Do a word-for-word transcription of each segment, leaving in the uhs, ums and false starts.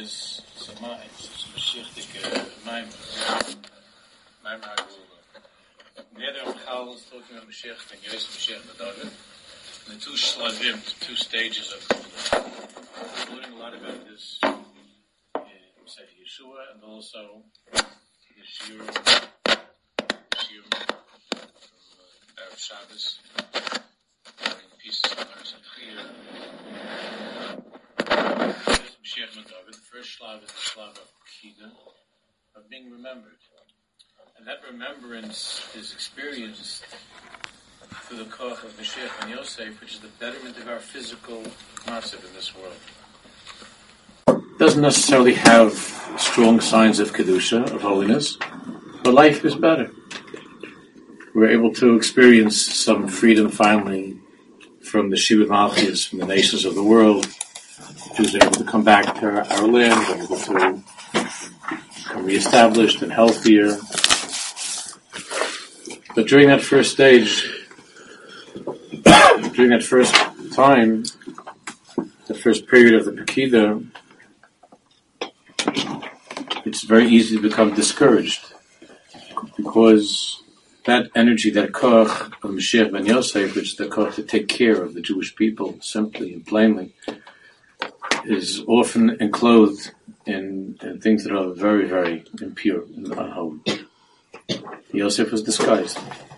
is Samai, it's Mashiach, Maim, Maim Hagula. Neder Chal is talking about Mashiach and Yosef Mashiach David. The two shlavim, the two stages of Gula. We're learning a lot about this in Sefer Yeshua and also the Shiur, the Shiur from Erev Shabbos, in pieces of Parshat Chiyah. Mashiach David, the first shlav is the shlav of Kida, of being remembered. And that remembrance is experienced through the koch of Mashiach and Yosef, which is the betterment of our physical massive in this world. It doesn't necessarily have strong signs of Kedusha, of holiness, but life is better. We're able to experience some freedom finally from the Shibud Malchus, from the nations of the world. Jews are able to come back to our, our land, we're able to become reestablished and healthier. But during that first stage, during that first time, the first period of the Pekida, it's very easy to become discouraged because that energy, that koch of Mashiach ben Yosef, which is the koch to take care of the Jewish people simply and plainly, is often enclosed in, in things that are very, very impure and unholy. Yosef was disguised.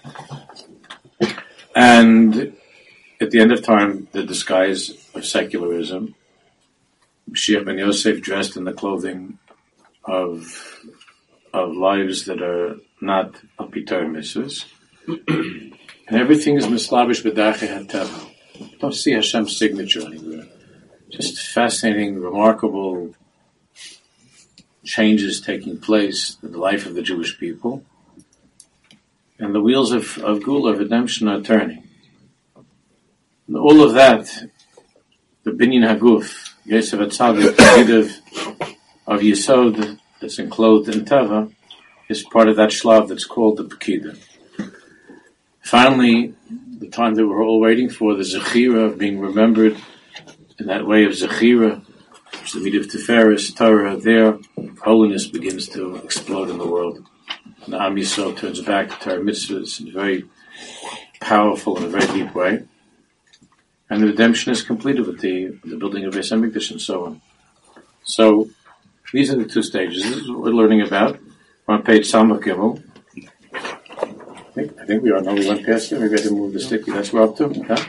And at the end of time, the disguise of secularism, Mashiach ben Yosef dressed in the clothing of of lives that are not apitar mitzvahs, and everything is mislavish b'darchei hateva. You don't see Hashem's signature anywhere. Just fascinating, remarkable changes taking place in the life of the Jewish people, and the wheels of, of Gula, of redemption, are turning. And all of that, the Binyan Haguf, Yosef HaTzadik, the of, of Yesod that's enclosed in Teva, is part of that shlav that's called the Pekida. Finally, the time that we're all waiting for, the Zechira of being remembered in that way of Zechira, which is the meat of Tiferes, Torah, there, holiness begins to explode in the world. And the Am Yisrael turns back to Torah mitzvahs in a very powerful and a very deep way. And the redemption is completed with the, the building of Beis HaMikdash and so on. So, these are the two stages. This is what we're learning about. We're on page Samach Gimel. I think, I think we are. No, we went past it. Maybe I didn't move the sticky. That's where we're up to. Yeah?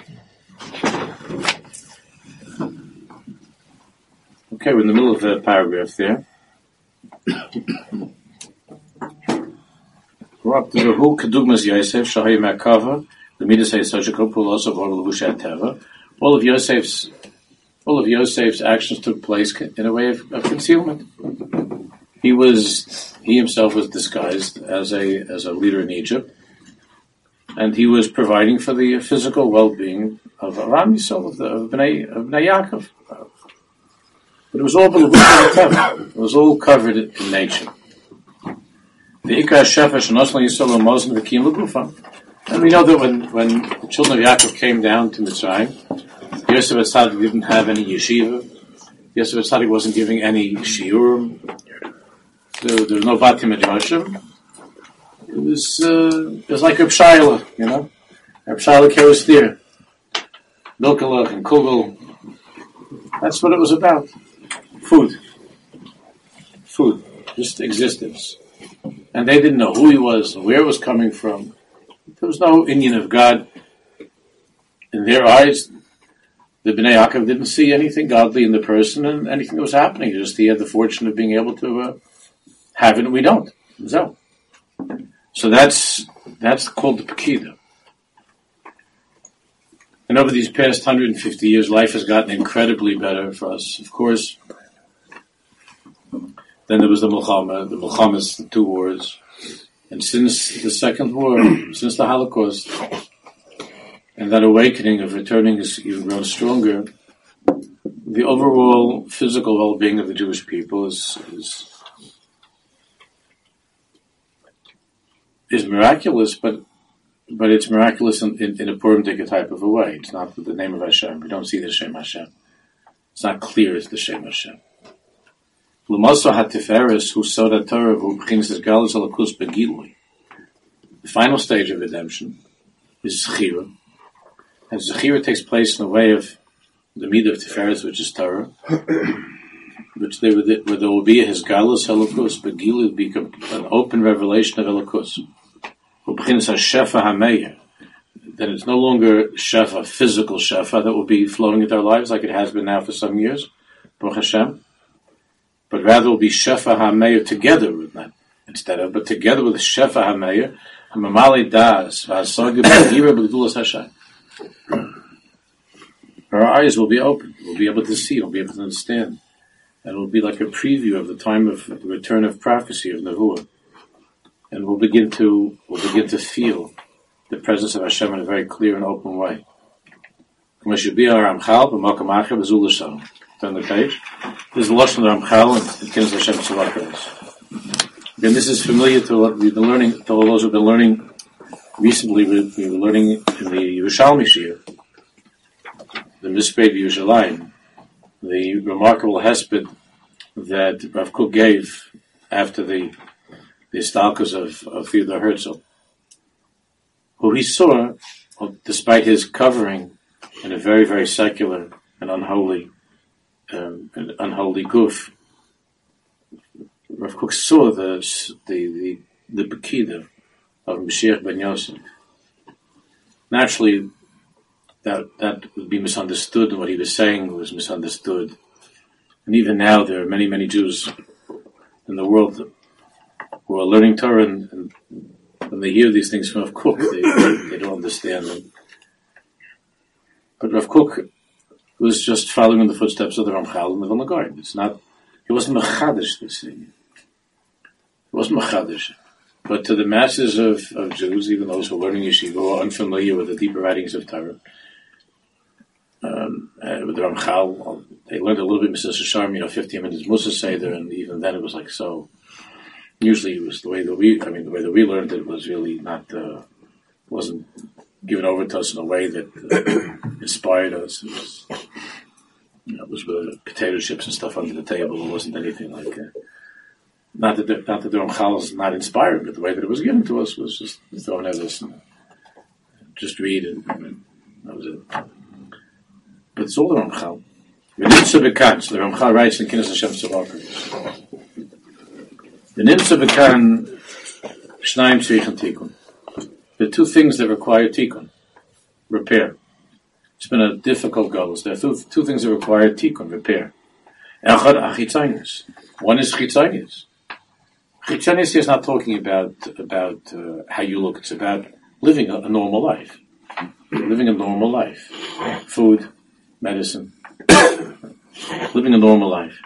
Okay, we're in the middle of the paragraph there. We're up to the Hu Kedugmas Yosef, Shahay Merkava, the Midas HaYisachiko, Pulos of Or Levushat Teva. All of Yosef's, all of Yosef's actions took place in a way of, of concealment. He was, he himself was disguised as a as a leader in Egypt, and he was providing for the physical well-being of Am Yisrael, of the of Bnei, of Bnei Yaakov. But it was all it was all covered in nature. The Ikar Shefesh and Oslan Yisrael Mosn V'Kim L'Gufa. And we know that when, when the children of Yaakov came down to Mitzrayim, Yosef HaTzadik didn't have any yeshiva. Yosef HaTzadik wasn't giving any shiurim. There, there was no Bati Midrashim. It was, uh, it was like Reb Shaila, you know? Reb Shaila Kerostir. Milkalach and Kugel. That's what it was about. Food. Food. Just existence. And they didn't know who he was and where it was coming from. There was no Indian of God. In their eyes, the Bnei Yaakov didn't see anything godly in the person and anything that was happening. Just he had the fortune of being able to uh, have it, and we don't. So, so that's that's called the Pekida. And over these past one hundred fifty years, life has gotten incredibly better for us. Of course, then there was the Milchama, the Milchamas, the two wars. And since the Second War, since the Holocaust, and that awakening of returning has even grown stronger, the overall physical well-being of the Jewish people is is, is miraculous, but but it's miraculous in, in, in a Purim Dika type of a way. It's not with the name of Hashem. We don't see the Shem Hashem. It's not clear as the Shem Hashem. L'mosa hatiferes who saw that Torah who begins his galus alakus begilui. The final stage of redemption is Zechira. And Zechira takes place in the way of the midah of Tiferes, which is Torah, which there, where there will be his galus alakus begilui, will be an open revelation of alakus. Who begins as shefa hameir. Then it's no longer shefa, physical shefa, that will be flowing into our lives like it has been now for some years, Baruch Hashem. But rather will be shefa hameir together with that, instead of, but together with shefa hameir, hamamali das, v'asagi b'gira b'gdulas Hashem. Our eyes will be open, we'll be able to see, we'll be able to understand. And it will be like a preview of the time of the return of prophecy, of Nevuah. And we'll begin to, we'll begin to feel the presence of Hashem in a very clear and open way. Turn the page. This is the Lashon of Ramchal and Kinnis Hashem Tzavakas. Again, this is familiar to what we've been learning, to all those who've been learning recently. We, we were learning in the Yerushalmi Shir, the Mispei Yerushalayim, the remarkable hesped that Rav Kook gave after the the stalkers of, of Theodor Herzl, who he saw, despite his covering in a very, very secular and unholy Um, an unholy goof. Rav Kook saw the the the, the Bekida of Mashiach ben Yosef. Naturally, that that would be misunderstood, and what he was saying was misunderstood. And even now, there are many, many Jews in the world who are learning Torah, and, and when they hear these things from Rav Kook, they, they, they don't understand them. But Rav Kook was just following in the footsteps of the Ramchal and the Vilna Gaon. It's not, he wasn't machadish this thing. He wasn't machadish. But to the masses of, of Jews, even those who are learning yeshiva, who are unfamiliar with the deeper writings of Torah, um, uh, with the Ramchal, they learned a little bit Mister Sharm, you know, fifteen minutes Musa Seder, and even then it was like so. Usually it was the way that we, I mean, the way that we learned it was really not, uh, wasn't given over to us in a way that uh, inspired us. It was, you know, it was with potato chips and stuff under the table. It wasn't anything like that. Not that the, not that the Ramchal is not inspired, but the way that it was given to us was just thrown at us and just read and, and that was it. But it's all the Ramchal. So the Ramchal writes in Kinnis Hashem Tzavakas. The Nimtza B'kan Shnayim Tzrichen Tikun. There are two things that require tikkun, repair. It's been a difficult goal. There are two, two things that require tikkun, repair. One is chitzonius. Chitzonius is not talking about about uh, how you look. It's about living a, a normal life. Living a normal life. Food, medicine. Living a normal life.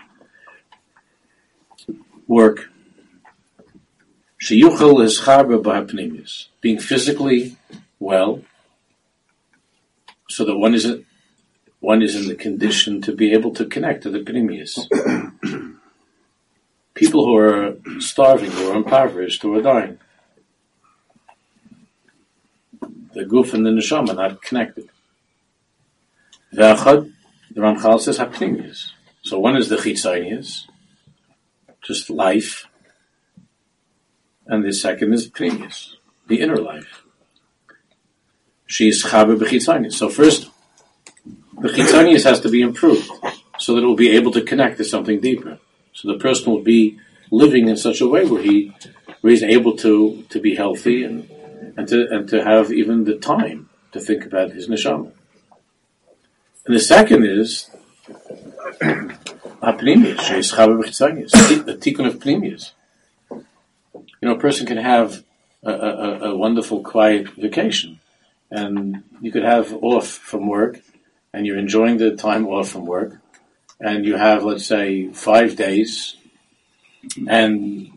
Work. Sheyuchel is charba b'hapnimis, being physically well, so that one is one is in the condition to be able to connect to the pnimius. People who are starving, who are impoverished, who are dying, the guf and the neshama are not connected. Ve'achad, the Ramchal says hapnimius. So one is the chitzonius, just life. And the second is pnimius, the inner life. She is chaber b'chitzonius. So first, the chitzonius has to be improved so that it will be able to connect to something deeper. So the person will be living in such a way where he where he's able to, to be healthy and, and to and to have even the time to think about his neshama. And the second is hapnimius, she is chaber b'chitzonius, the tikkun of pnimius. You know, a person can have a, a, a wonderful, quiet vacation, and you could have off from work, and you're enjoying the time off from work, and you have, let's say, five days, and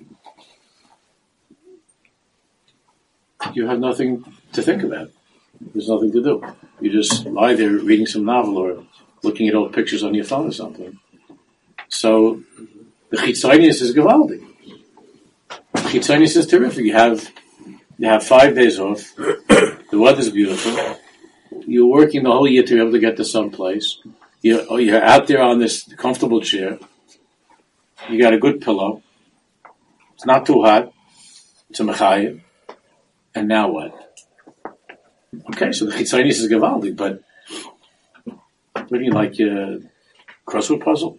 you have nothing to think about. There's nothing to do. You just lie there reading some novel or looking at old pictures on your phone or something. So, the chitzonius is gewaldig. Chitzonius is terrific. You have you have five days off. The weather's beautiful. You're working the whole year to be able to get to some place. You're, you're out there on this comfortable chair, you got a good pillow. It's not too hot. It's a mechayim. And now what? Okay, so the chitzonis is gavaldi, but what do you like, your crossword puzzle?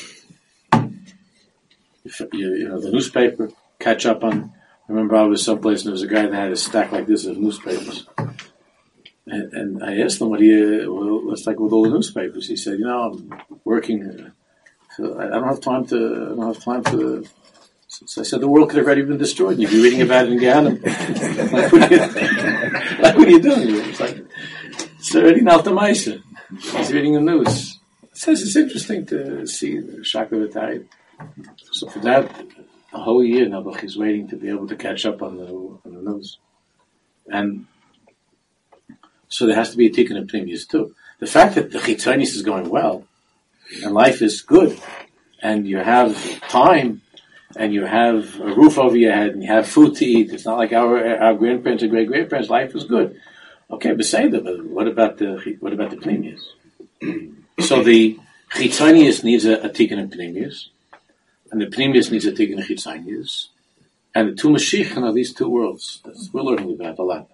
You, you know, the newspaper, catch up on. I remember I was someplace and there was a guy that had a stack like this of newspapers. And, and I asked him, what do you, well, what's like with all the newspapers? He said, you know, I'm working, so I don't have time to, I don't have time to, so I said, the world could have already been destroyed and you'd be reading about it in Gehenna. Like, what are you, like, what are you doing? It's like, it's already not the Meisa. He's reading the news. It says it's interesting to see the Shaka V'Tayit. So for that, a whole year, Nebuch is waiting to be able to catch up on the, on the news. And so there has to be a tikkun of pnimius too. The fact that the chitzonis is going well, and life is good, and you have time, and you have a roof over your head, and you have food to eat. It's not like our our grandparents or great grandparents. Life is good. Okay, but say that. But what about the what about the pnimius? So the chitzonius needs a, a tikkun of pnimius, and the pnimius needs a tikkun of chitzonius, and the two mashiachim are these two worlds. That's, we're learning about a lot.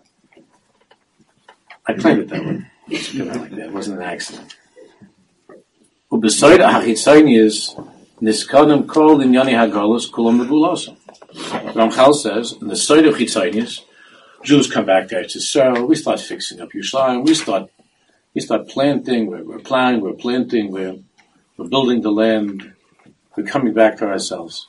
I planned it that way. It came out like that. It wasn't an accident. Ubesayda hachitzonius niskanim kol inyani hagalos kulam rebulasa. Ramchal says in the side of chitzonius, Jews come back to Eretz Yisrael. We start fixing up Yerushalayim. We start, we start planting. We're, we're plowing. We're planting. We're, we're building the land. We're coming back to ourselves.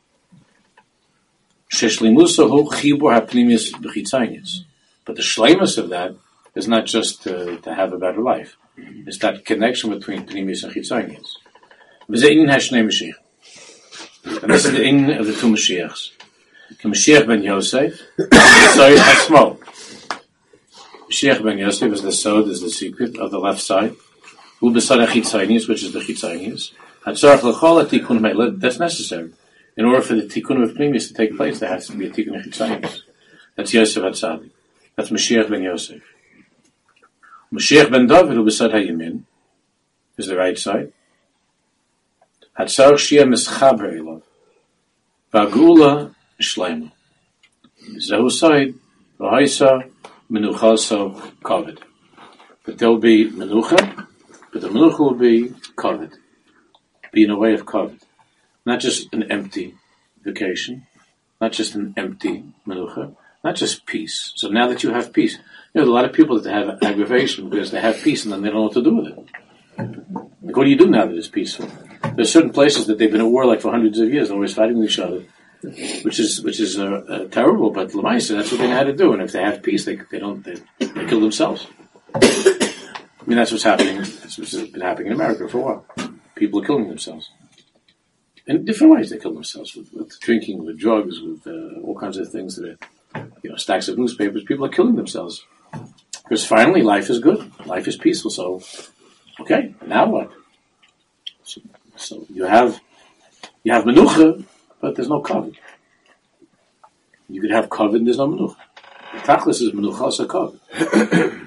Sheshlimusahu chibur hapnimius b'chitzonius. But the shleimus of that is not just to, to have a better life. It's that connection between pnimius and chitzonius. V'ze'in hashnei Mashiach. And this is the in of the two Mashiachs. Mashiach ben Yosef, Sod Hasmo. Mashiach ben Yosef is the Sod, is the secret of the left side. Hu b'Sod HaChitzonius, which is the Chitzonius. Hatzarach l'chol ha'tikun me'la. That's necessary. In order for the tikkun of pnimius to take place, there has to be a tikkun of Chitzonius. That's Yosef HaTzadik. That's Mashiach ben Yosef. Mashiach ben David, hu b'Sod HaYemin, is the right side. Hatzarach shia mischaber elav. V'agula Shleima. Zehu side, v'haisa, menuchaso, kavod. But there will be menucha, but the menucha will be kavod. Be in a way of kavod. Not just an empty vacation, not just an empty menucha, not just peace. So now that you have peace, you know, there are a lot of people that have aggravation because they have peace and then they don't know what to do with it. Like, what do you do now that it's peaceful? There's certain places that they've been at war like for hundreds of years, they're always fighting with each other. Which is which is uh, uh, terrible, but Lamaisa, that's what they know how to do. And if they have peace, they they don't they, they kill themselves. I mean, that's what's happening. That's what's been happening in America for a while. People are killing themselves in different ways. They kill themselves with, with drinking, with drugs, with uh, all kinds of things that are, you know, stacks of newspapers. People are killing themselves because finally life is good, life is peaceful. So, okay, now what? So, so you have you have menucha. But there's no kavod. You could have kavod and there's no menucha. Tachlis is menucha, so kavod.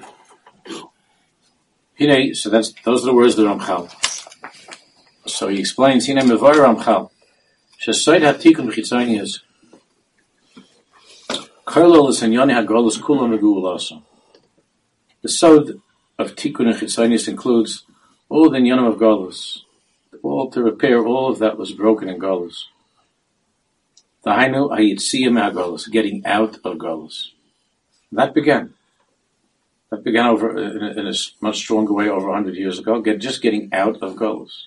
Hine, so that's, those are the words of the Ramchal. So he explains, Hine mevar Ramchal. Shesoid hatikun b'chitzonius. Karlo l'sanyani ha'golus kulam v'gu'ulasa. The sod of tikun and chitzonius includes all the inyanim of golus. All to repair all of that was broken in golus. The Hainu Hayitziyah Me'Hagolus, getting out of Golus. That began. That began over in a, in a much stronger way over a hundred years ago. Get just getting out of Golus.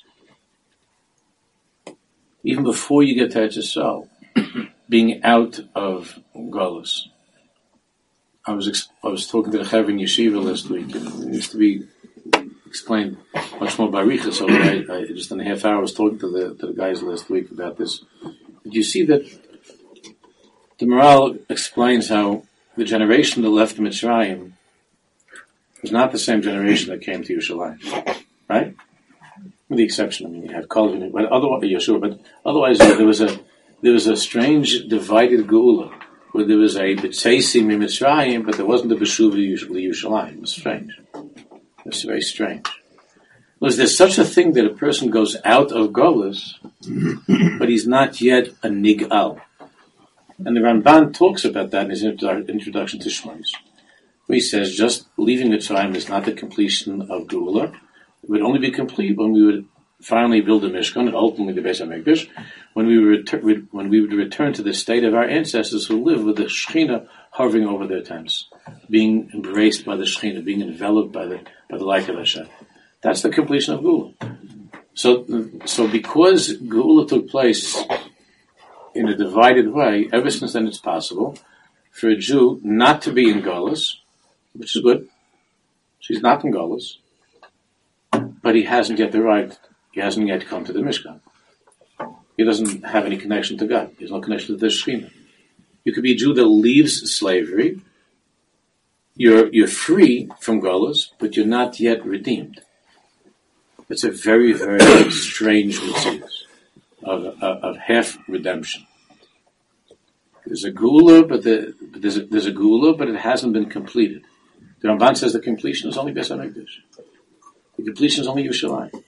Even before you get to Eretz Yisrael, being out of Golus. I was I was talking to the Chaver in Yeshiva last week, and it used to be explained much more by Richa. So I, I just in a half hour I was talking to the to the guys last week about this. Did you see that? The Maral explains how the generation that left Mitzrayim was not the same generation that came to Yerushalayim, right? With the exception, I mean, you had Calvin, but otherwise, Yeshua, but otherwise, there was a there was a strange divided Geula where there was a B'tzeisim in Mitzrayim, but there wasn't a Beshuva Yerushalayim. It was strange. It was very strange. Was there such a thing that a person goes out of Golus, but he's not yet a Nig'al? And the Ramban talks about that in his introduction to Shmos, where he says just leaving Mitzrayim is not the completion of Geula. It would only be complete when we would finally build a Mishkan, and ultimately the Beis HaMikdash, when we would retur- when we would return to the state of our ancestors who lived with the Shekhinah hovering over their tents, being embraced by the Shekhinah, being enveloped by the by the light of Hashem. That's the completion of Geula. So, so because Geula took place in a divided way, ever since then it's possible for a Jew not to be in Golus, which is good. She's not in Golus, but he hasn't yet arrived. He hasn't yet come to the Mishkan. He doesn't have any connection to God. He has no connection to the Shekhinah. You could be a Jew that leaves slavery. You're you're free from Golus, but you're not yet redeemed. It's a very, very strange mitzvah of, of, of half redemption. There's a Geula, but, the, but there's, a, there's a Geula, but it hasn't been completed. The Ramban says the completion is only Beis HaMikdash. The completion is only Yerushalayim.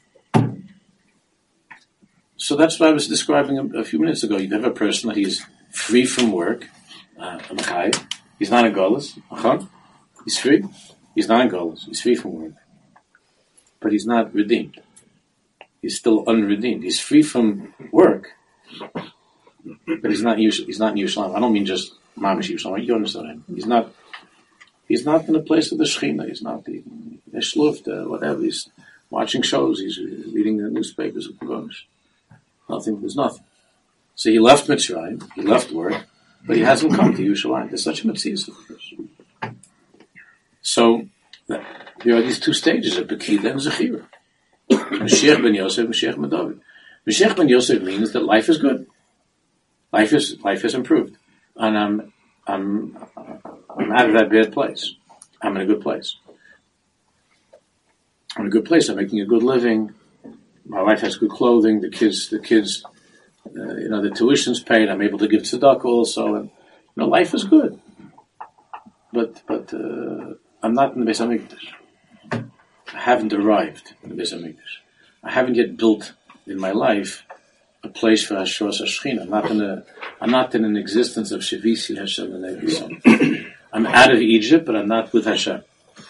So that's what I was describing a, a few minutes ago. You have a person that he's free from work, uh, he's not in Golus, he's free, he's not in Golus, he's free from work. But he's not redeemed. He's still unredeemed. He's free from work, but he's not. He's not in Yerushalayim. I don't mean just Mamish Yerushalayim. You understand him? He's not. He's not in the place of the Shekhinah. He's not the Shluft, uh, whatever. He's watching shows. He's reading the newspapers. Nothing. There's nothing. So he left Mitzrayim. He left work, but he hasn't come to Yerushalayim. There's such a mitzvah for us. So there are these two stages of Pekida and Zechira. Mashiach ben Yosef, Mashiach ben David. Mashiach ben Yosef means that life is good. Life is life has improved, and I'm I'm I'm out of that bad place. I'm in a good place. I'm in a good place. I'm making a good living. My wife has good clothing. The kids, the kids, uh, you know, the tuition's paid. I'm able to give tzedakah also, and you know, life is good. But but uh, I'm not in the Beis HaMikdash. I haven't arrived in the Beis HaMikdash. I haven't yet built in my life a place for Hashras HaShechina. I'm not in a, I'm not in an existence of Shavisi Hashem and Nevi. I'm out of Egypt, but I'm not with Hashem.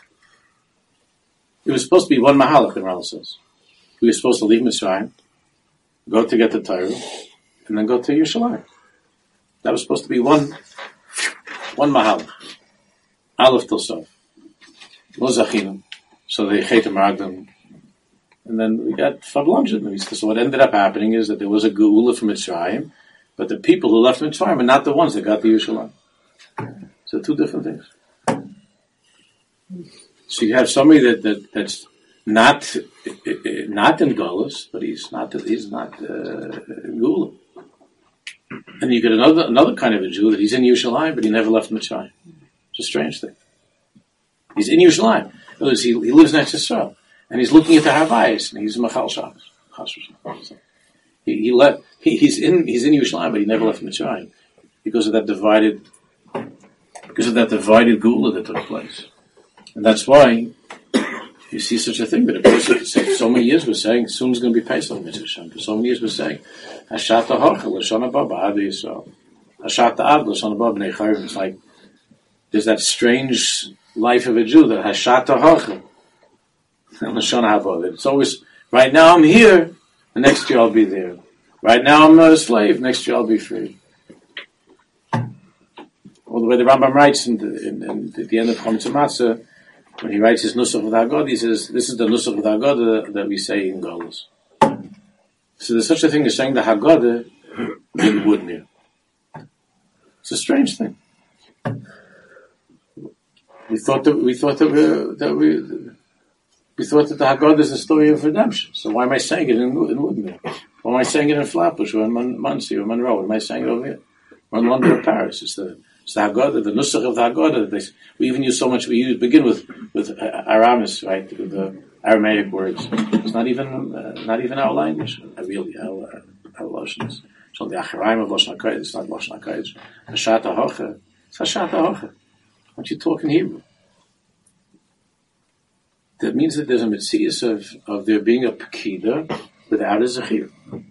It was supposed to be one Mahalach, the Rambam says. We were supposed to leave Mitzrayim, go to get the Torah, and then go to Yerushalayim. That was supposed to be one, one Mahalach. Aleph till Sof. Lo Zachinu. So they Chetem Ragdim. And then we got Fablonjit. So what ended up happening is that there was a Geula from Mitzrayim, but the people who left Mitzrayim are not the ones that got the Yerushalayim. So two different things. So you have somebody that, that that's not not in Golus, but he's not he's not uh, Geula. And you get another another kind of a Jew that he's in Yerushalayim, but he never left Mitzrayim. It's a strange thing. He's in Yerushalayim. In other words, he, he lives next to Israel, and he's looking at the Havayis, and he's Machal Shabbos. He, he left. He, he's in. He's in Yerushalayim, but he never left Mitzrayim because of that divided. Because of that divided Geula that took place, and that's why you see such a thing that a person could say. For so many years we're saying soon is going to be Pesach Mitzvah. For so many years we're saying Hashata Hocha L'Shana Baba Adi Yisrael Hashata Ad L'Shana Baba Bnei Chayim. It's like there's that strange life of a Jew that Hashata Hocha and L'Shana Hava. It's always right now I'm here, the next year I'll be there. Right now I'm not a slave, next year I'll be free. Or the way the Rambam writes in the, in, in, at the end of Chometz Matzah, when he writes his Nusach of the Haggadah, he says, this is the Nusach of the Haggadah that we say in Golus. So there's such a thing as saying the Haggadah in Woodmere. It's a strange thing. We thought that we thought that we that we we thought that the Haggadah is a story of redemption. So why am I saying it in, in Woodmere? Why am I saying it in Flatbush or in Muncie or Monroe? Why am I saying it over here? Or in London or Paris? It's the It's the Haggadah, the Nusach of the Haggadah. They, we even use so much. We use, begin with with Aramis, right? With the Aramaic words. It's not even uh, not even our language. Really, our our Lashon is. So the Acharaim of Lashon HaKodesh. It's not Lashon HaKodesh. Hashata Hocha. It's Hashata Hocha. Why don't you talk in Hebrew? that means that there's a metzius of, of there being a pekida without a zechir.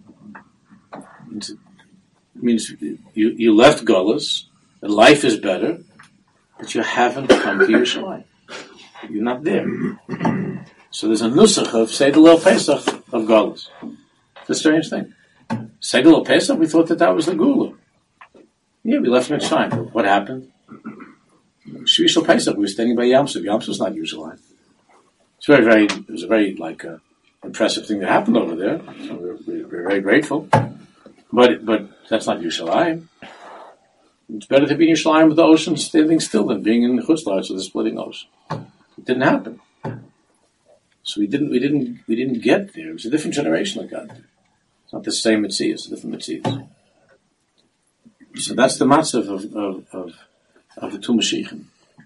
It means you, you left Gullus, and life is better, but you haven't come to Yerushalayim. You're not there. So there's a nusach of Seder Leil Pesach of Gullus. It's a strange thing. Seder Leil Pesach, we thought that that was the Gula. Yeah, we left Mitzrayim. What happened? Shvish Leil Pesach, we were standing by Yamsuf. Yamsuf is not Yerushalayim. It's very, very, it was a very, like, uh, impressive thing that happened over there. So we're, we're, we're very grateful. But, but that's not Yerushalayim. It's better to be in Yerushalayim with the ocean standing still than being in the Chutz La'aretz with the splitting ocean. It didn't happen. So we didn't, we didn't, we didn't get there. It was a different generation that got there. It's not the same Metzius, it's a different Metzius. So that's the matzav of, of, of, of the two Mashiachim.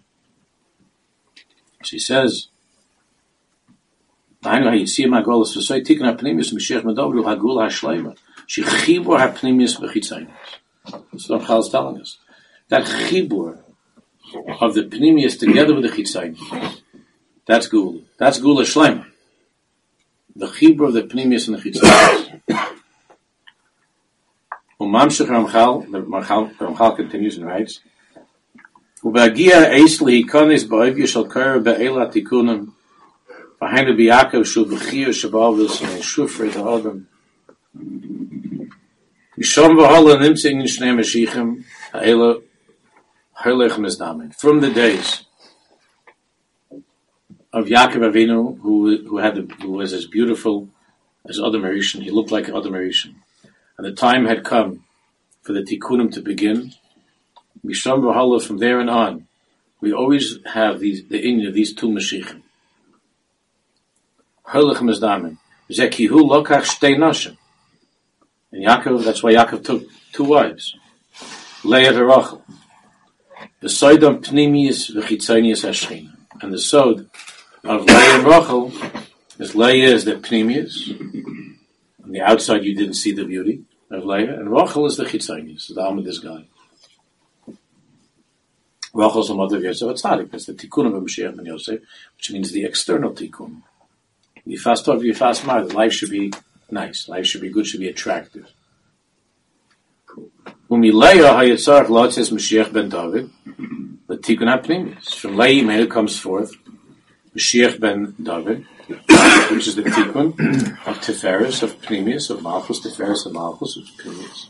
She says, I know how you see my goal is to say, Tikkun HaPnimis, Mashiach Medovru, Hagula HaShleima. She chibur HaPnimis B'chitzaynis. That's what Chal is telling us. That chibur of the Pnimis together with the Chitzaynis, that's Gula. That's Gula Shleima. The chibur of the Pnimis and the Chitzaynis. Umamshach Ramchal, the Ramchal continues and writes, Ubagia Eisli Hikonis Ba'oivya Shal Kara Ba'ela Tikunim V'hainu B'Yakov Shul B'chiyah Shabbos and Shufrei Ta'odam Mishom V'Hala Nimtzing in Shnei Mashiachim Ha'ela Ha'elech Mizdamin. From the days of Yaakov Avinu, who who had the, who was as beautiful as Adam Arishan, he looked like Adam Arishan, and the time had come for the Tikkunim to begin. Mishom V'Hala, from there and on, we always have these the inyan of these two Mashiachim. Ha'elech Mizdamin. Zekihu Lokach Shtei Nashim. And Yaakov, that's why Yaakov took two wives, Leah and Rachel. The sod of Pnimius v'chitzonius Hashchina, and the sod of Leah and Rachel is Leah is the Pnimius. On the outside, you didn't see the beauty of Leah, and Rachel is the chitzonius, the arm of this guy. Rachel is the mother of Yosef Atzadik. That's the Tikkun of Mashiach ben Yosef, which means the external Tikkun. You fast over, you fast mar. Life should be nice. Life should be good, should be attractive. Umileya hayatzarach lotzes Mashiach ben David, but Tikkun HaPnimis. From Leah Imenu comes forth Mashiach ben David, which is the Tikkun of Tiferes, of Pnimius, of Malchus, Tiferes of Malchus, which is Pnimius.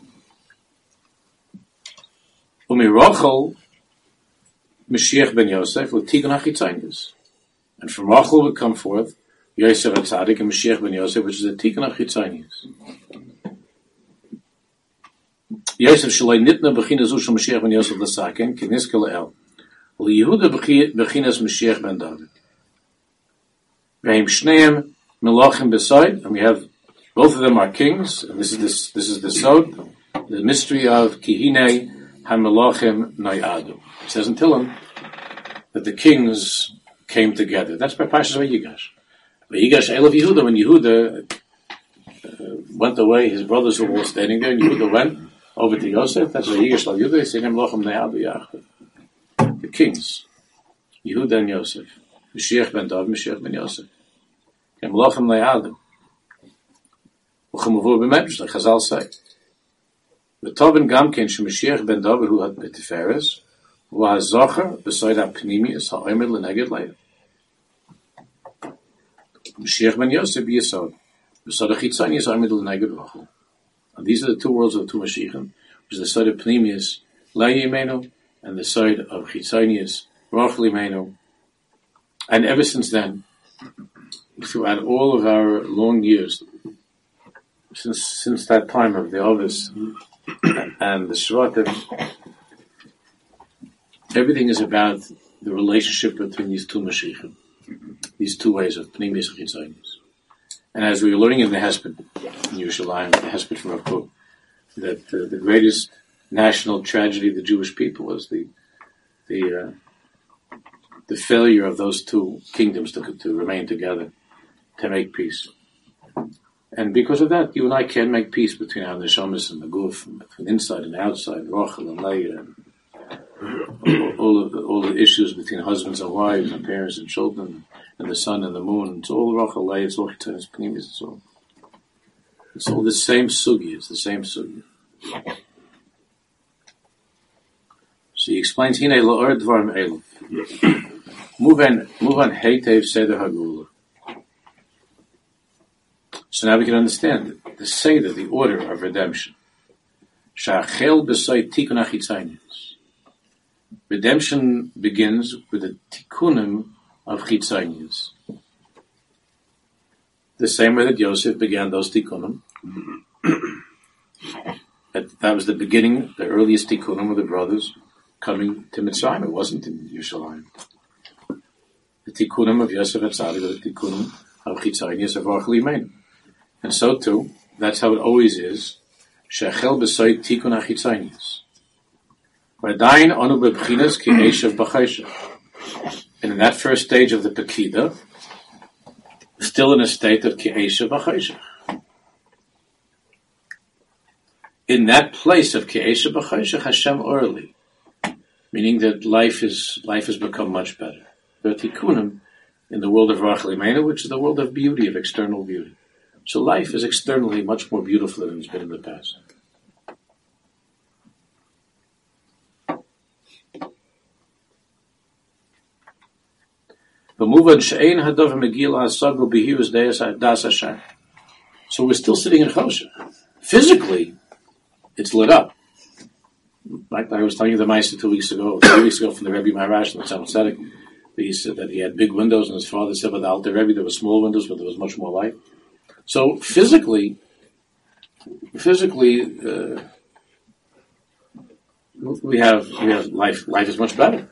Umirachel Mashiach ben Yosef, with Tikkun HaChitzonius. And from Rachel would come forth Yosef Atzadik and Mashiach ben Yosef, which is the Tikkun HaChitzonius. Yosef Shalai Nitna B'chinas Ushal Mashiach ben Yosef L'Saken K'niska L'El L'Yehuda B'chinas Mashiach ben David V'hem Shneim Melachim B'Sod, and we have both of them are kings, and this is this this is the Sod, the mystery of Kihine HaMelachim Nayadu. It says in Tillim that the kings came together. That's by Parshas Vayigash. Vayigash Elav Yehuda, when Yehuda uh, went away, his brothers were all standing there, and Yehuda went over to Yosef. That's Vayigash Lav Yehuda. He said, Melachim Nayadu Yachid. The kings, Yehuda and Yosef. Mashiach ben David, Mashiach ben Yosef. Melachim Nayadu. U'chamuvur b'medrash, like Chazal say. V'tovin gamken sheMashiach ben David hu had b'tiferes, v'hazocher b'soid ha'pnimius ha'omer l'neged Leah. Mashiach ben Yosef b'yesod. B'sod ha'chitzonius ha'omer l'neged Rachel. And these are the two worlds of the two Mashiachim, which is the side of Pnimius, Leah Imenu, and the side of Chitzonius, Rachel Imenu. And ever since then, throughout all of our long years, since since that time of the Ovis and the Shvatim, everything is about the relationship between these two Mashiachim, these two ways of Pnimius and Chitzonius. And as we were learning in the Hesped, in Yerushalayim, the Hesped from Rav Kook, that uh, the greatest national tragedy of the Jewish people was the the uh, the failure of those two kingdoms to, to remain together, to make peace. And because of that, you and I can make peace between our neshamas and the guf, between inside and outside, Rachel and Leah, and all, all, of the, all the issues between husbands and wives, and parents and children, and the sun and the moon. It's all Rachalei, it's all Chitanis Pnimis, it's all. It's all the same sugi, it's the same sugi. So he explains, Hine la'or dvarim eluf. Move on, move on, Heitev Seder Hagula. So now we can understand the Seder, the order of redemption. Sha'achel b'soi tikun achitzaynis. Redemption begins with the tikkunim of chitzaynis. The same way that Yosef began those tikkunim. that, that was the beginning, the earliest tikkunim of the brothers coming to Mitzrayim. It wasn't in Yerushalayim. The tikkunim of Yosef Atzadik, the tikkunim of chitzaynis of Rachel Imeinu. And so too, that's how it always is. Shechel b'soy tikun achitzaynis. V'adayin onu b'bchinas ki eshav b'chayshach. And in that first stage of the Pekida, still in a state of ki eshav b'chayshach. In that place of ki eshav b'chayshach, Hashem orli, meaning that life is life has become much better. There are tikkunim in the world of Rachel Imeinu, which is the world of beauty, of external beauty. So life is externally much more beautiful than it's been in the past. So we're still sitting in Choshen. Physically, it's lit up. Like I was telling you the Meister two weeks ago, three weeks ago from the Rebbe Maharash in the Tzemach Tzedek, he said that he had big windows, and his father said, but the Alter Rebbe, there were small windows, but there was much more light. So physically, physically, uh, we have we have life. Life is much better.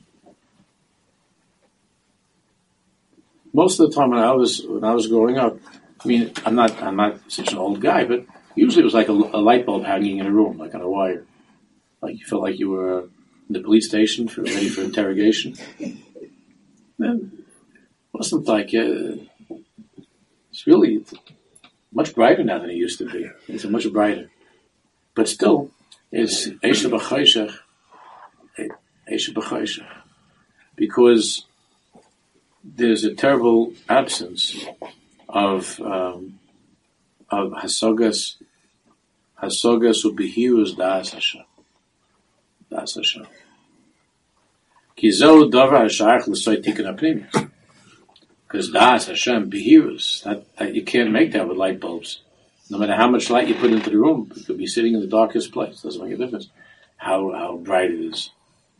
Most of the time when I was when I was growing up, I mean, I'm not I'm not such an old guy, but usually it was like a, a light bulb hanging in a room, like on a wire. Like you felt like you were in the police station for ready for interrogation. Then it wasn't like. Uh, It's really much brighter now than it used to be. It's much brighter. But still, it's Eisha B'chayshach, Eisha B'chayshach. Because there's a terrible absence of um, of Hasogas, Hasogas Ubihirus Das Hashem. Das Hashem. Ki zo davar hashayach l'soy tikun hapnimis. Because Das Hashem behirus, that, that you can't make that with light bulbs. No matter how much light you put into the room, it could be sitting in the darkest place. Doesn't make a difference how how bright it is.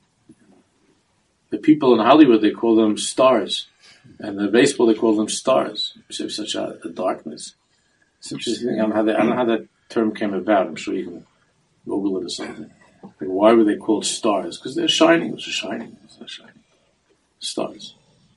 The people in Hollywood, they call them stars, and the baseball they call them stars. There's such a, a darkness. It's interesting. I don't know how that, I don't know how that term came about. I'm sure you can Google it or something. Like, why were they called stars? Because they're shining. It's shining. It's shining. Stars.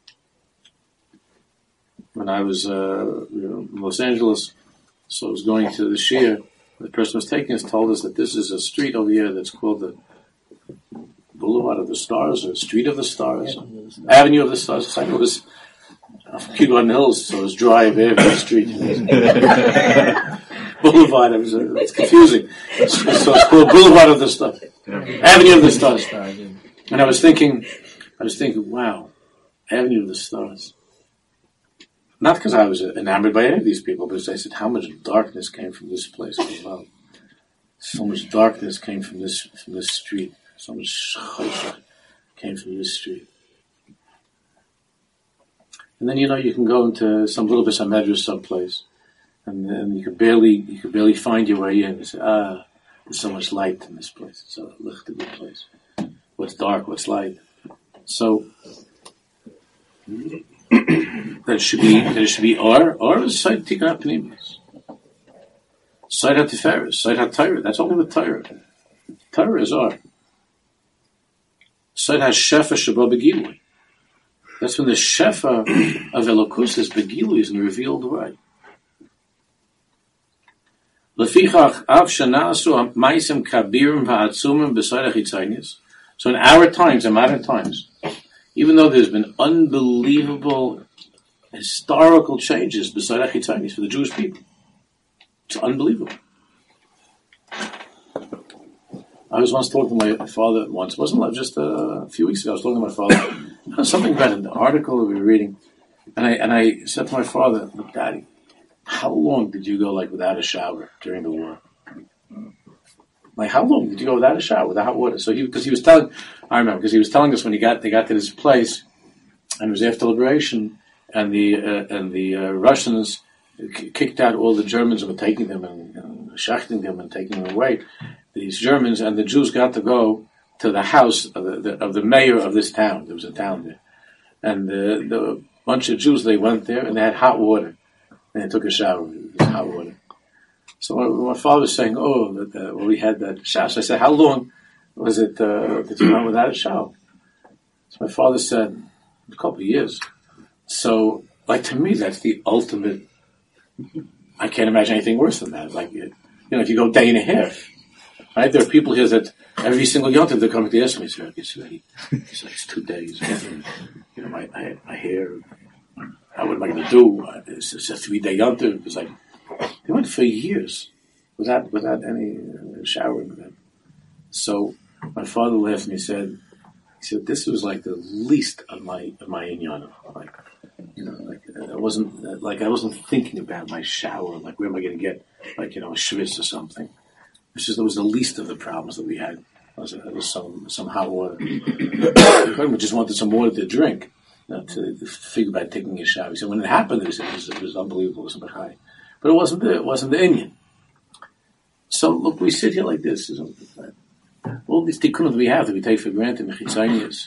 When I was uh, you know, in Los Angeles, so I was going to the Shia, the person who was taking us told us that this is a street over here that's called the Boulevard of the Stars, or Street of the Stars, yeah, Avenue of the Stars. It's like it was Kew Garden Hills, so it was Drive Avenue Street. Boulevard, it was, uh, it's confusing. So it's called Boulevard of the Stars, Avenue of the Stars. And I was thinking, I was thinking, wow, Avenue of the Stars. Not because I was enamored by any of these people, but I said, how much darkness came from this place? Wow. So much darkness came from this from this street. So much chayshach came from this street. And then, you know, you can go into some little bit of medrash someplace, and then you can barely you can barely find your way in. You say, ah, there's so much light in this place. It's a lichtig place. What's dark? What's light? So that should be that it should be or or is side tikun pnimis, side hatiferes, side hatayra. That's only the Torah. Torah is or. Side has shefa shabo begilui. That's when the shefa of Elokus is begilui, is in the revealed way. Lefichach av shanasu ma'asim kabirim va'atzumim b'sayda chitzaynis. So in our times, in modern times, even though there's been unbelievable historical changes beside Achitzaynis for the Jewish people, it's unbelievable. I was once talking to my father once, it wasn't like just a few weeks ago, I was talking to my father, something about an article that we were reading, And I and I said to my father, "Look, Daddy, how long did you go like without a shower during the war? Like how long did you go without a shower, without hot water?" So he because he was telling, I remember because he was telling us when he got they got to this place, and it was after liberation, and the uh, and the uh, Russians k- kicked out all the Germans and were taking them and, and shachting them and taking them away. These Germans and the Jews got to go to the house of the, the of the mayor of this town. There was a town there, and the, the bunch of Jews they went there and they had hot water. And I took a shower with this hot water. So my, my father was saying, "Oh, that, uh, well, we had that shower." So I said, "How long was it uh, that you went without a shower?" So my father said, "A couple of years." So, like to me, that's the ultimate. I can't imagine anything worse than that. Like, you know, if you go day and a half, right? There are people here that every single yom they're coming to ask me, "Sir, it's ready." It's like it's two days. You know, my my, my hair. How what am I going to do? It's, it's a three-day yontif. It was like they went for years without without any uh, showering. So my father laughed at me and said, "He said this was like the least of my of my inyan. Like you know, like I wasn't uh, like I wasn't thinking about my shower. Like where am I going to get like you know a schwitz or something? It's just it was the least of the problems that we had. It was, it was some some hot water. We just wanted some water to drink." Uh, to, to figure about taking a shower. He said when it happened, it was, it was, it was unbelievable. It was high, but it wasn't the it wasn't the Indian. So look, we sit here like this. All these tikkunim we have that we take for granted, mechitzaynis.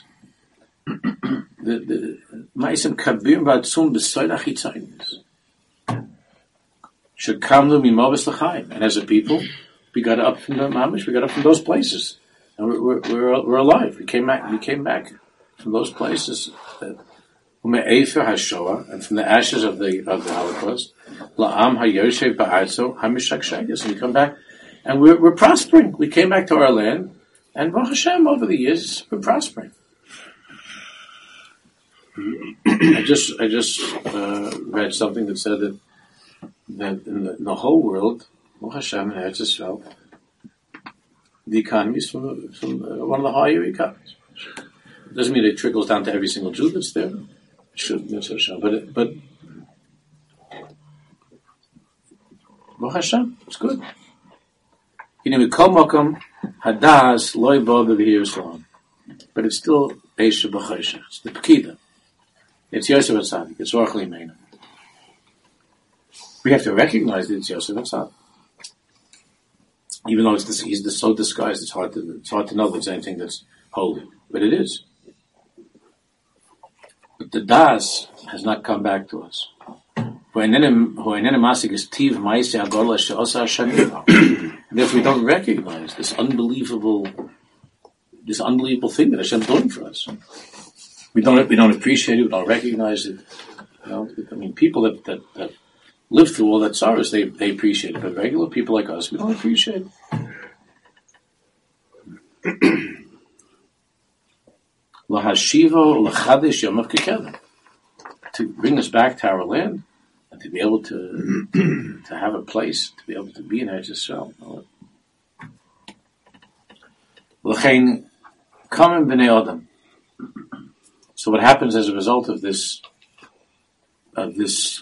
The ma'asim kabir v'atzum b'soid achitzaynis should come to mimovis l'chaim. And as a people, we got up from the mamish. We got up from those places, and we're we're we're, we're alive. We came back. We came back from those places. That, and from the ashes of the of the Holocaust, la'am hayoshev ba'arzo hamishakshagis, and we come back, and we're we're prospering. We came back to our land, and Baruch Hashem, over the years, we're prospering. I just I just uh, read something that said that that in the, in the whole world, Baruch Hashem and Eretz Yisrael, the economy is from from uh, one of the higher economies. Doesn't mean it trickles down to every single Jew that's there. Should but it, but Baruch Hashem, it's good. You know, we call Mokum Hadas Loy Bo B'Yisrael, but it's still Beisha B'Choshen. It's the Pekida. It's Yosef Atzadik. It's Orach Limeina. We have to recognize that it's Yosef Atzadik, even though it's this, he's this, so disguised. It's hard to it's hard to know that it's anything that's holy, but it is. But the Das has not come back to us. And if we don't recognize this unbelievable, this unbelievable thing that Hashem's doing for us, we don't we don't appreciate it. We don't recognize it. You know, I mean, people that, that, that live through all that sorrows, they they appreciate it. But regular people like us, we don't appreciate it. To bring us back to our land and to be able to to have a place, to be able to be in Eretz Yisrael. So what happens as a result of this of this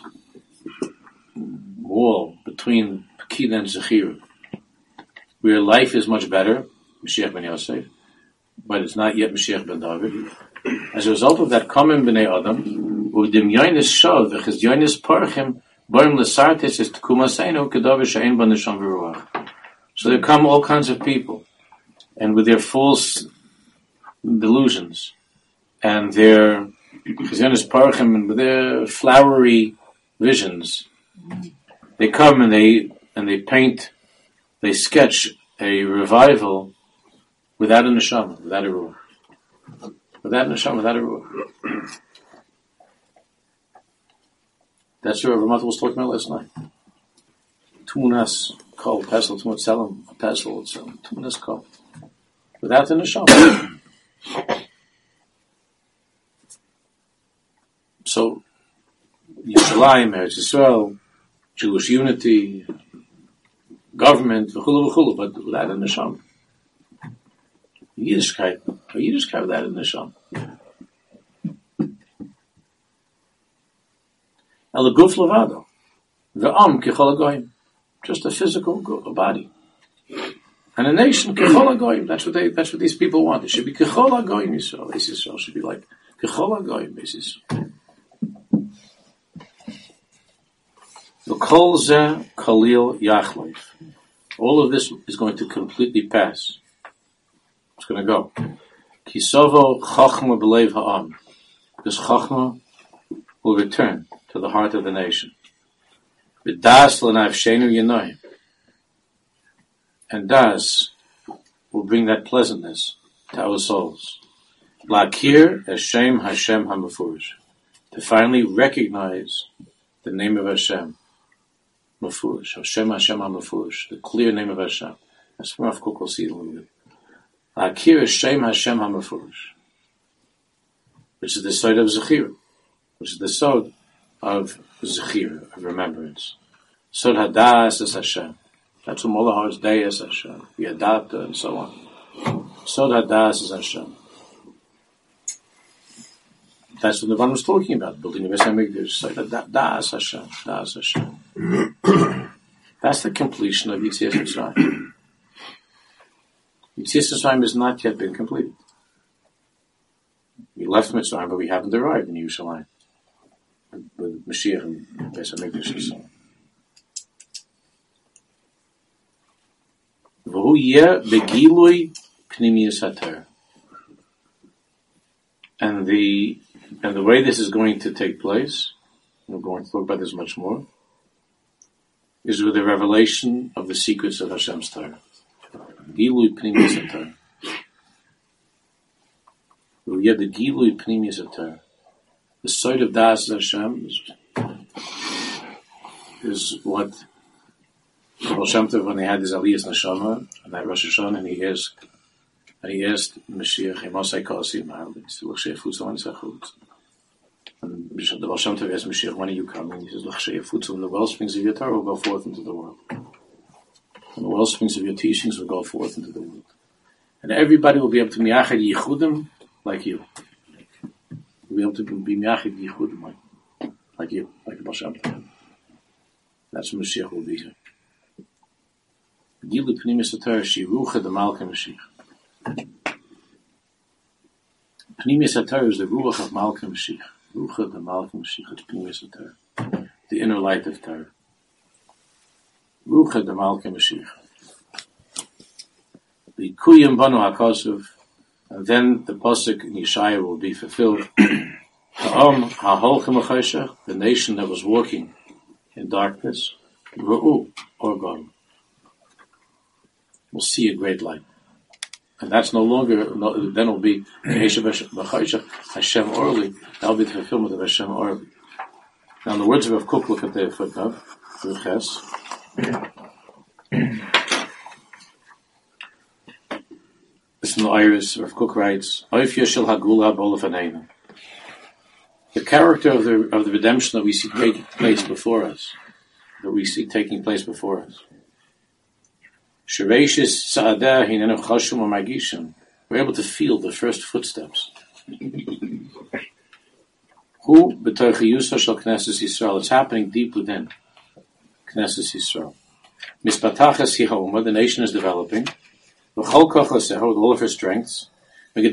wall between Pekida and Zechira, where life is much better, Mashiach ben Yosef, but it's not yet Mashiach ben David. As a result of that, common b'nei Adam, u'dim yonis shav v'chiz yonis parchim borim l'sartes is t'kumaseinu kedav she'ein ba neshama v'ruach. So there come all kinds of people, and with their false delusions, and their chiz yonis parchim, and with their flowery visions, they come and they and they paint, they sketch a revival without a neshama, without a ruach. Without neshama, without a ruach. That's what Ramat was talking about last night. Tumunas kol, pesel, tumunat selam, pesel, tumunas kol. Without the neshama. So, Yerushalayim, Eretz Yisrael, Jewish unity, government, v'chulu v'chulu, but without a neshama. Yiddishkeit, a Yiddishkeit without a neshama. El guf levado. Ve'am kechol hagoyim. Just a physical go- body. And a nation, kechol hagoyim. That's what they. That's what these people want. It should be kechol hagoyim Yisrael. Yisrael should be like kechol hagoyim. Yisrael. V'kol zeh kalil yachleif. All of this is going to completely pass. It's going to go. Kisovo chachma b'leiv ha'am. Because chachma will return to the heart of the nation. V'das l'nafshenu yenoim. And das will bring that pleasantness to our souls. L'akir Hashem Hashem HaMefurish. To finally recognize the name of Hashem. Mefurish. Hashem Hashem HaMefurish. The clear name of Hashem. That's from Rav Kook will see it a little bit. L'akir Hashem Hashem HaMefurish. Which is the side of Zechira. Which is the sod of Zechira, of remembrance. Sod Hadas is Hashem. That's what Molahar is Day is Hashem. The Adapta and so on. Sod Hadas is Hashem. That's what the one was talking about, building the Beis HaMikdash. Sod Hadas Hashem. Das Hashem. That's the completion of Yetzias Mitzrayim. Yetzias Mitzrayim has not yet been completed. We left Mitzrayim, but we haven't arrived in Yerushalayim. With Mashiach and Beis HaMikdash and so on. V'hu yeh begilui pnimiyus haTorah. And the and the way this is going to take place, we're going to talk about this much more, is with the revelation of the secrets of Hashem's Torah. Gilui pnimiyus haTorah. V'hu yeh begilui pnimiyus haTorah. The sight of Das Hashem is, is what Baal Shem Tov, when he had his Aliyas Neshama, and that Rosh Hashanah, and he asked, and he asked Mashiach, Hemosai Kasi, Ma'alis, L'chshei Futzal and Zechut. And the Baal Shem Tov asked Mashiach, when are you coming? He says, L'chshei Futzal, and the wellsprings of your Torah will go forth into the world. And the wellsprings of your teachings will go forth into the world. And everybody will be able to miyachad yichudim like you. Will be able to be miyachad yichudim like, like you, like the Baal Shem Tov. That's when Mashiach will be here. Gilu Pnimis HaTorah Shirucha the Malka Mashiach. Pnimis HaTorah is the Ruach of Malka Mashiach. Rucha the Malka Mashiach. It's Pnimis HaTorah. The inner light of Torah. Rucha the Malka Mashiach. The Kuyim Banu HaKosov. And then the Pasuk in Yeshaya will be fulfilled. Ha'om ha'holchem ha'choshech. The nation that was walking in darkness. Ru'u Orgon. Will see a great light. And that's no longer, no, then it'll be Hashem Orli. That'll be the fulfillment of Hashem Orli. Now, in the words of Rav Kook, look at the footnote, Ruches. This is in the Iris, Rav Kook writes, Oifya shel hagula b'olafaneinu. The character of the, of the redemption that we see taking place before us, that we see taking place before us. We're able to feel the first footsteps. It's happening deep within Knesset Yisrael. The nation is developing. With all of her strengths. The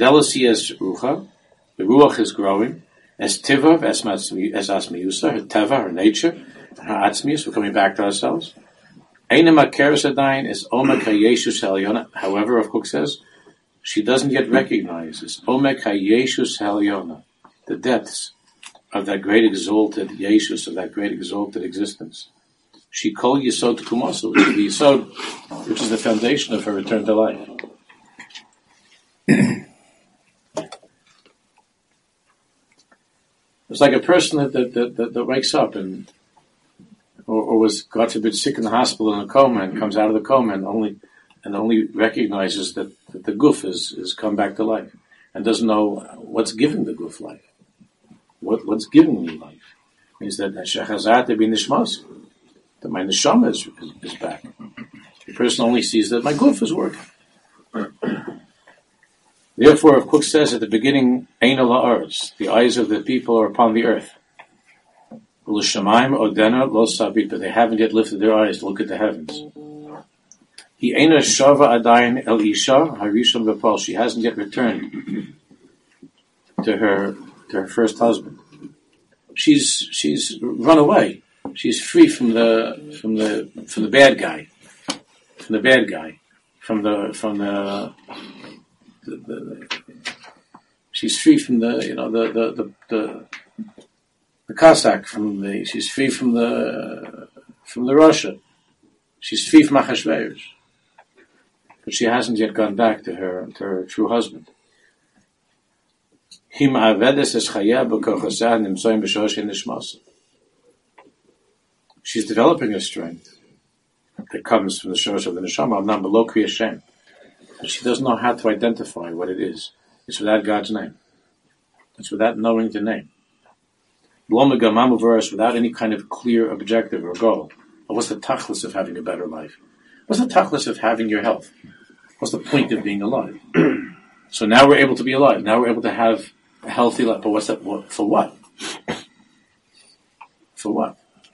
Ruach is growing. As Tiva, as Asmiyusa, her Teva, her nature, her Atzmius, we're coming back to ourselves. However, Rav Kook says, she doesn't yet recognize this. Omek HaYeshus HaElyona, the depths of that great exalted Yeshus, of that great exalted existence. She called Yesod Kumosu, which is the Yesod, which is the foundation of her return to life. It's like a person that that, that, that, that wakes up and Or, or was, God forbid, sick in the hospital in a coma and comes out of the coma and only and only recognizes that, that the guf is, is come back to life and doesn't know what's giving the guf life. What what's giving me life? Means that shechazat be nishmas, that my neshama is, is, is back. The person only sees that my guf is working. Therefore, Rav Kook says at the beginning, Ein ala aretz, the eyes of the people are upon the earth. L'shamayim odena lo sabit, but they haven't yet lifted their eyes to look at the heavens. He eina shava adayin el isha harishon b'pal. She hasn't yet returned to her to her first husband. She's she's run away. She's free from the from the from the bad guy, from the bad guy, from the from the. the, the she's free from the you know the the the. the The Cossack from the, she's free from the, from the Russia. She's free from Achashverosh. But she hasn't yet gone back to her, to her true husband. She's developing a strength that comes from the Shosh of the Neshama, not below Kriya Shem. But she doesn't know how to identify what it is. It's without God's name. It's without knowing the name. Without any kind of clear objective or goal. But what's the tachlis of having a better life? What's the tachlis of having your health? What's the point of being alive? So now we're able to be alive. Now we're able to have a healthy life. But what's that? What, for what? For what?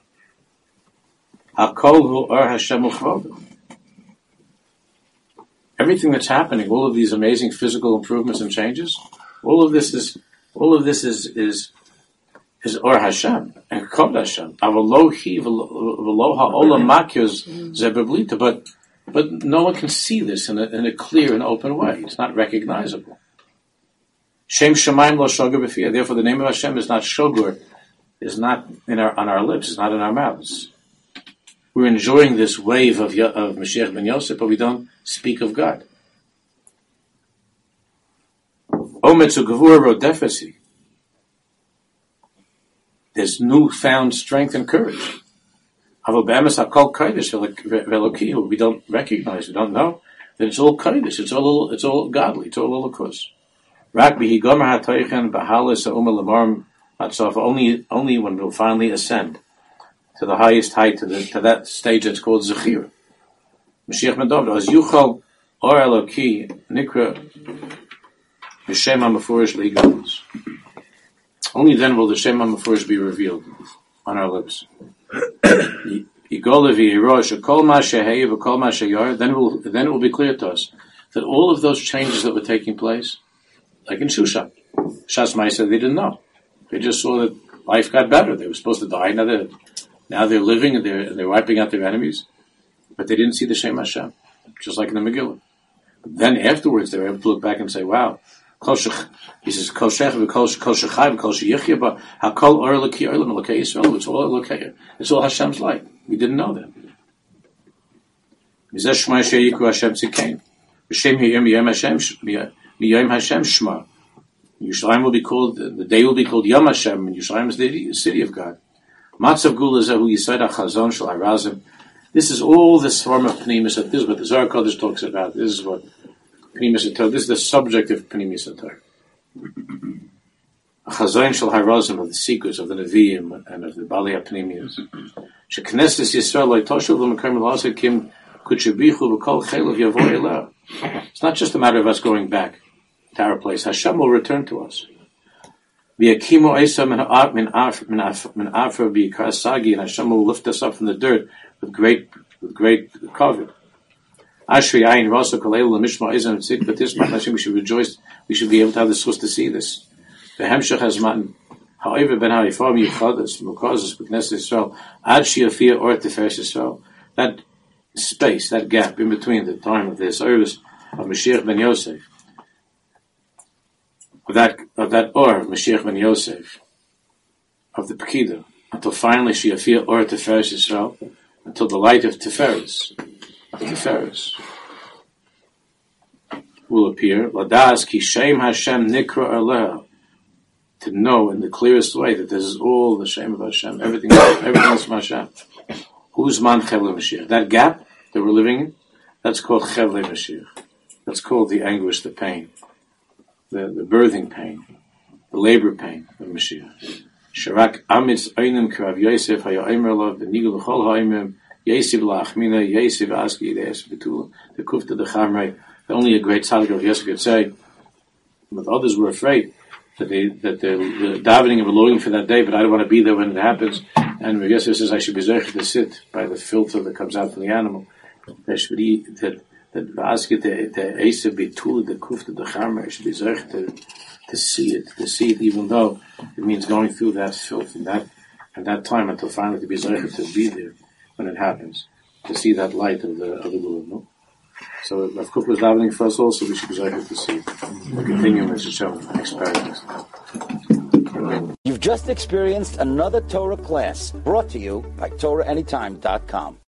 Everything that's happening, all of these amazing physical improvements and changes, all of this is, all of this is, is, is Or Hashem and Kod Hashem. Avalohi v'lo ha'olam makyos zebeblita. But but no one can see this in a, in a clear and open way. It's not recognizable. Shem Shemaim lo shogur b'fiyah. Therefore, the name of Hashem is not shogur, is not in our on our lips, it's not in our mouths. We're enjoying this wave of of Mashiach ben Yosef, but we don't speak of God. Ometzu gevura rodefesi. There's newfound strength and courage. We don't recognize, we don't know that it's all kodesh, it's all it's all godly, it's all holocaust. Only only when we'll finally ascend to the highest height, to the to that stage that's called Zechira. Mashiach ben David, as Yuchal Or Eloki Nikra B'Shem HaMefurish Li'Galus. Only then will the Shem HaMefurish be revealed on our lips. Then it will then it will be clear to us that all of those changes that were taking place, like in Shushan, Shas Ma'aseh, they didn't know. They just saw that life got better. They were supposed to die. Now they're now they're living and they're and they're wiping out their enemies, but they didn't see the Shem Hashem, just like in the Megillah. Then afterwards, they were able to look back and say, "Wow." He says, "Kol shech v'kol shechai v'kol sheyichya, but hakol or elokei olam elokei Yisrael." It's all elokei. It's all Hashem's light. We didn't know that. Mizeh shema sheyiku Hashem tzikein. B'shem yom yom Hashem yom Hashem shema. Yerushalayim will be called, the day will be called Yom Hashem, and Yerushalayim is the city of God. Matzav gula zehu yisod hachazon shel harazim. This is all this form of pnimis. This is what the Zohar Kodesh talks about. This is what Pnimis Torah. This is the subject of Pnimis Torah. A chazon shel harazim, of the secrets of the Nevi'im and of the Bali HaPnimius. Sheknesses Yisrael lo yitoshev l'mekom l'aseh kim kutshebichu v'kol chelav yavo eleh. It's not just a matter of us going back to our place. Hashem will return to us. V'yakimu Eisa min afar v'yikar sagi, and Hashem will lift us up from the dirt with great with great covet. Ashri ayin rasa koleil l'mishma izan tzit v'tismach Hashem. We should rejoice. We should be able to have the source to see this. V'hemshach hazman ha'over ben ha'ifar miyuchadas mukazas b'knesset Yisrael ad shi'afiyah or teferes Yisrael. That space, that gap in between the time of the service of Mashiach ben Yosef, of that of that or of Mashiach ben Yosef, of the Pekida, until finally shi'afiyah or teferes Yisrael, until the light of Tiferes, of Tiferes, will appear. Ladas ki shem Hashem nikra aleha, to know in the clearest way that this is all the shame of Hashem, everything, everything is from Hashem. Who's man chevle Mashiach? That gap that we're living in, that's called chevle Mashiach. That's called the anguish, the pain, the, the birthing pain, the labor pain of Mashiach. Sharak amitz einim k'Rav Yosef haya'omer lov v'nigul l'chol ha'imim yesiv la'achmina yesiv aski yesiv betula the kufta the chamrei. Only a great tzaddik of Yosef could say. But others were afraid that they that the davening and were longing for that day, but I don't want to be there when it happens. And Rabbi Yosef says I should be zeichet to sit by the filter that comes out from the animal. That should be that that basket the the Esav bitul the kufta the chamer should be zeichet to to see it to see it even though it means going through that filth and that and that time until finally to be zeichet to be there when it happens to see that light of the of the Gula. No? So Rav Kook was davening for us also. We should be zeichet to see it. We'll continue with the next paragraph. You've just experienced another Torah class brought to you by Torah Anytime dot com.